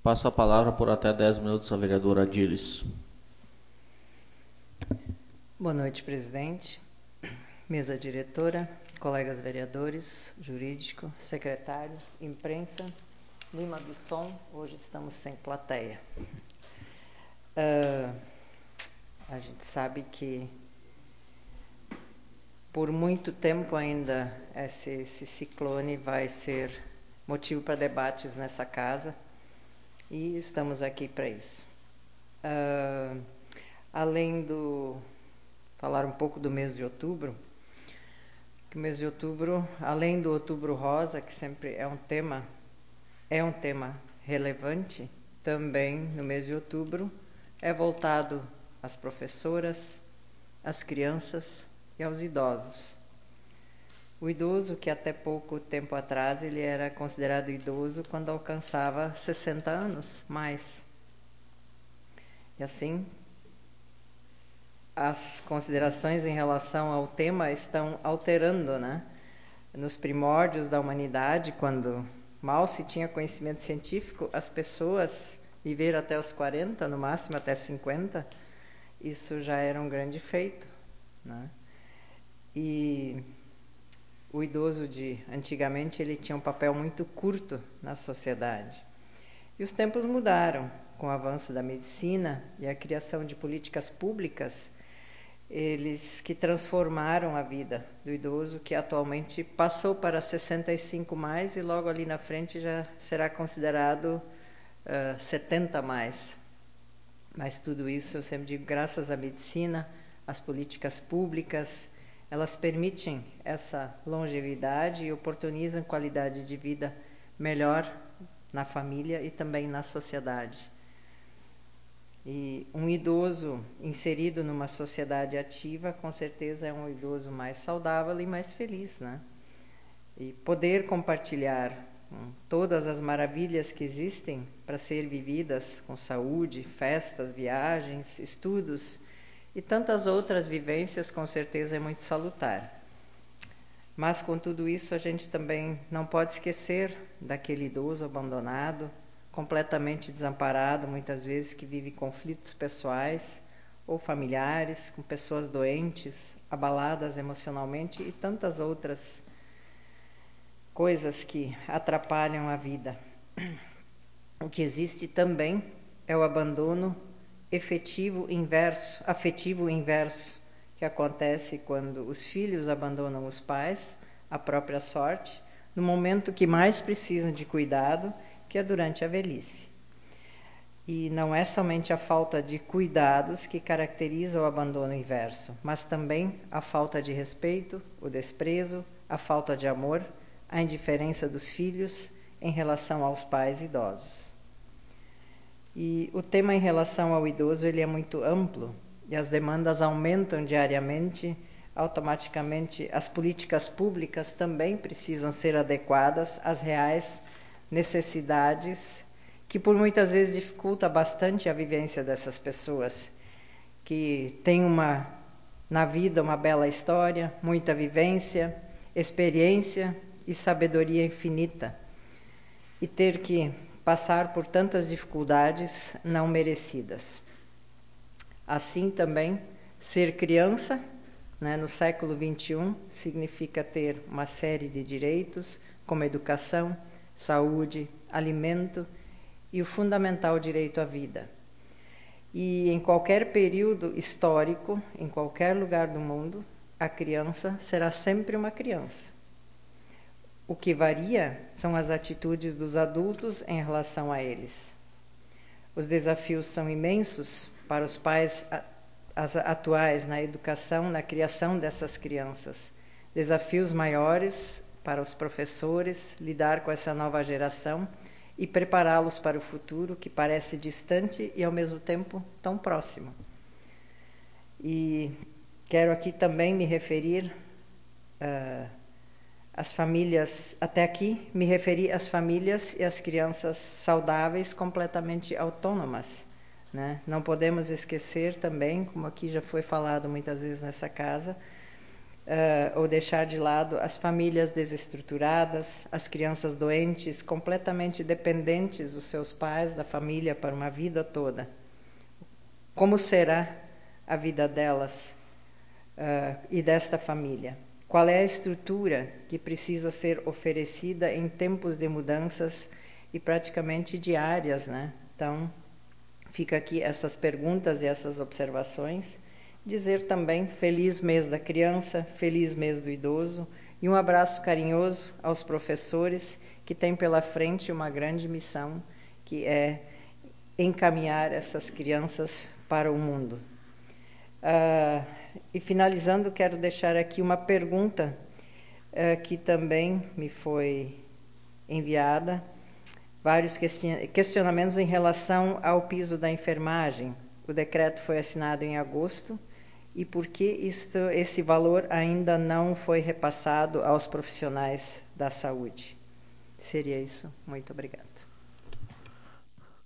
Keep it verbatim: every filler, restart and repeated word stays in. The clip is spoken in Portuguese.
Passo a palavra por até dez minutos à vereadora Adilis. Boa noite, presidente, mesa diretora, colegas vereadores, jurídico, secretário, imprensa, Lima do Som, hoje estamos sem plateia. Uh, a gente sabe que por muito tempo ainda esse, esse ciclone vai ser motivo para debates nessa casa e estamos aqui para isso. Uh, além do falar um pouco do mês de outubro, que o mês de outubro, além do Outubro Rosa, que sempre é um tema, é um tema relevante, também no mês de outubro é voltado às professoras, às crianças e aos idosos. O idoso, que até pouco tempo atrás ele era considerado idoso quando alcançava sessenta anos, mais. E assim, as considerações em relação ao tema estão alterando, né? Nos primórdios da humanidade, quando mal se tinha conhecimento científico, as pessoas viveram até os quarenta, no máximo até cinquenta, isso já era um grande feito, né? E o idoso de antigamente ele tinha um papel muito curto na sociedade. E os tempos mudaram com o avanço da medicina e a criação de políticas públicas, eles que transformaram a vida do idoso, que atualmente passou para sessenta e cinco mais e logo ali na frente já será considerado uh, setenta mais. Mas tudo isso, eu sempre digo, graças à medicina, às políticas públicas, elas permitem essa longevidade e oportunizam qualidade de vida melhor na família e também na sociedade. E um idoso inserido numa sociedade ativa, com certeza é um idoso mais saudável e mais feliz, né? E poder compartilhar hum, todas as maravilhas que existem para ser vividas com saúde, festas, viagens, estudos e tantas outras vivências, com certeza é muito salutar. Mas com tudo isso a gente também não pode esquecer daquele idoso abandonado, completamente desamparado, muitas vezes que vive conflitos pessoais ou familiares, com pessoas doentes, abaladas emocionalmente e tantas outras coisas que atrapalham a vida. O que existe também é o abandono efetivo inverso, afetivo inverso, que acontece quando os filhos abandonam os pais à própria sorte, no momento que mais precisam de cuidado, que é durante a velhice. E não é somente a falta de cuidados que caracteriza o abandono inverso, mas também a falta de respeito, o desprezo, a falta de amor, a indiferença dos filhos em relação aos pais idosos. E o tema em relação ao idoso ele é muito amplo e as demandas aumentam diariamente, automaticamente as políticas públicas também precisam ser adequadas às reais necessidades que por muitas vezes dificulta bastante a vivência dessas pessoas que têm uma, na vida uma bela história, muita vivência, experiência e sabedoria infinita e ter que passar por tantas dificuldades não merecidas. Assim também, ser criança, né, no século vinte e um significa ter uma série de direitos como educação, saúde, alimento e o fundamental direito à vida. E em qualquer período histórico, em qualquer lugar do mundo, a criança será sempre uma criança. O que varia são as atitudes dos adultos em relação a eles. Os desafios são imensos para os pais atuais na educação, na criação dessas crianças. Desafios maiores para os professores lidar com essa nova geração e prepará-los para o futuro que parece distante e ao mesmo tempo tão próximo. E quero aqui também me referir uh, às famílias, até aqui me referi às famílias e às crianças saudáveis, completamente autônomas, né? Não podemos esquecer também, como aqui já foi falado muitas vezes nessa casa, uh, ou deixar de lado as famílias desestruturadas, as crianças doentes, completamente dependentes dos seus pais, da família para uma vida toda. Como será a vida delas uh, e desta família? Qual é a estrutura que precisa ser oferecida em tempos de mudanças e praticamente diárias, né? Então, fica aqui essas perguntas e essas observações. Dizer também feliz mês da criança, feliz mês do idoso e um abraço carinhoso aos professores que têm pela frente uma grande missão, que é encaminhar essas crianças para o mundo. Uh, e finalizando, quero deixar aqui uma pergunta uh, que também me foi enviada, vários questionamentos em relação ao piso da enfermagem. O decreto foi assinado em agosto e por que isto, esse valor ainda não foi repassado aos profissionais da saúde? Seria isso. Muito obrigada.